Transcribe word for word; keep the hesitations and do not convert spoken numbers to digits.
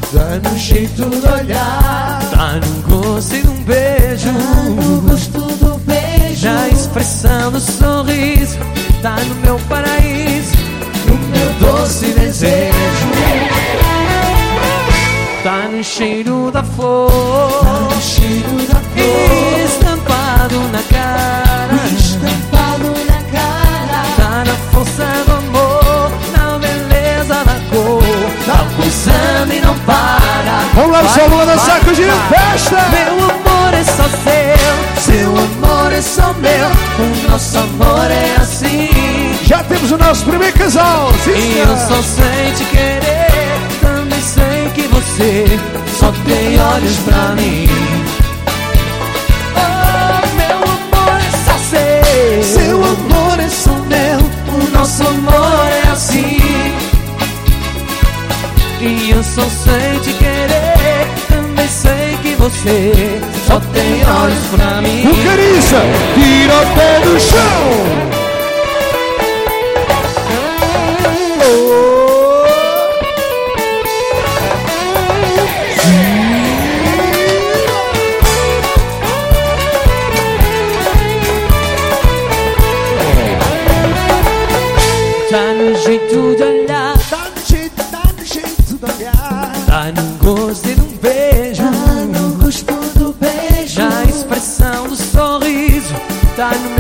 Tá no jeito de olhar, tá no gosto de um beijo, tá no gosto do beijo, na expressão do sorriso, tá no meu paraíso, no meu doce desejo. Tá no cheiro da flor, Tá no cheiro da flor, estampado na cara, estampado na cara. tá na força do amor, na beleza da cor, tá pulsando e não para. Vamos lá, pessoal, vamos dançar com o Giro Festa. Meu amor é só seu, Seu amor é só meu, o nosso amor é assim. Já temos o nosso primeiro casal. Sim, E eu só sei te querer, também sei que você só tem olhos pra mim. Oh, meu amor é só seu, seu amor é só meu, o nosso amor é assim. E eu só sei te querer, também sei que você só tem olhos pra mim. O Cariça, tira o pé do chão. Tá no jeito de olhar, tá no jeito, tá no jeito de olhar, tá no gosto de um beijo, tá no gosto do beijo, na expressão do sorriso, tá no